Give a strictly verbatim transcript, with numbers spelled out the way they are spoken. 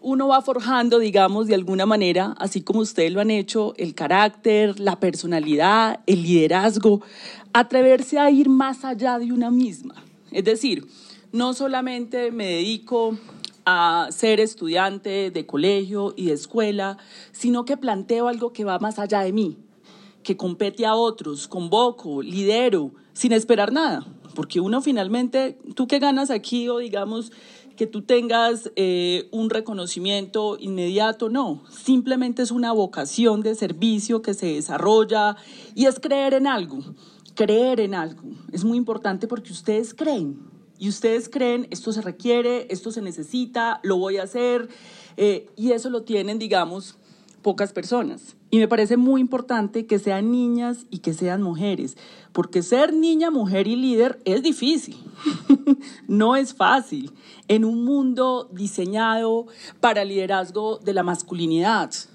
uno va forjando, digamos, de alguna manera, así como ustedes lo han hecho, el carácter, la personalidad, el liderazgo, atreverse a ir más allá de una misma. Es decir, no solamente me dedico a ser estudiante de colegio y de escuela, sino que planteo algo que va más allá de mí, que compete a otros, convoco, lidero, sin esperar nada. Porque uno finalmente, tú que ganas aquí o digamos que tú tengas eh, un reconocimiento inmediato, no. Simplemente es una vocación de servicio que se desarrolla y es creer en algo. Creer en algo es muy importante porque ustedes creen. Y ustedes creen, esto se requiere, esto se necesita, lo voy a hacer. Eh, y eso lo tienen, digamos, pocas personas. Y me parece muy importante que sean niñas y que sean mujeres, porque ser niña, mujer y líder es difícil, no es fácil en un mundo diseñado para el liderazgo de la masculinidad.